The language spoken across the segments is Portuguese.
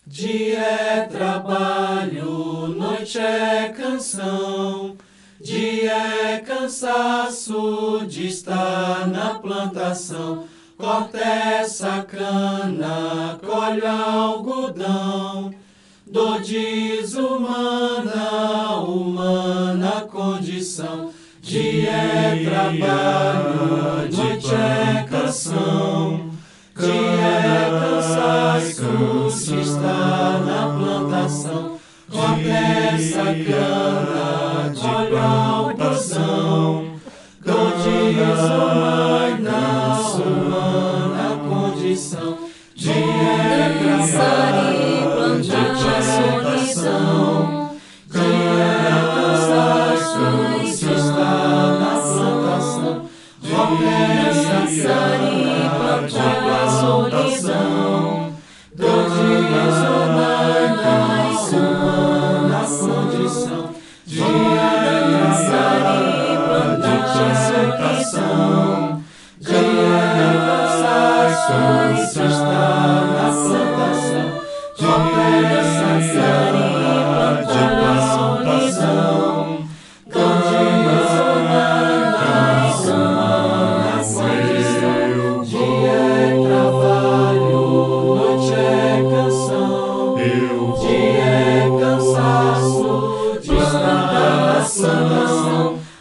Dia é trabalho, noite é canção. Dia é cansaço de estar na plantação. Corta essa cana, colhe o algodão. Dor desumana, humana condição. Dia é trabalho, noite é canção. Dia é cansaço de estar na plantação. Corta essa cana, colhe o algodão. Dor desumana, humana condição. Dia é trabalho, noite é solidão. Dia é cansaço de estar na plantação. Corta essa cana, colhe a solidão. Dor desumana, humana condição. Dia é trabalho, noite é solidão. Dia é cansaço de estar na plantação. Corta essa cana, colhe a solidão. Dor desumana, humana condição. Dia é trabalho, noite é canção. Dia é cansaço de estar na plantação.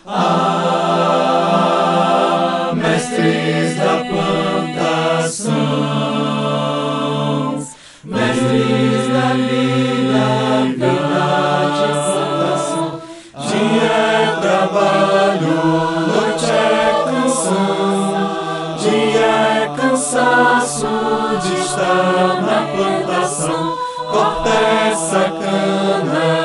Ah, mestres da plantação, mestres da vida, vida de plantação. Dia é trabalho, noite é canção. Dia é cansaço de estar na plantação. Corta essa cana,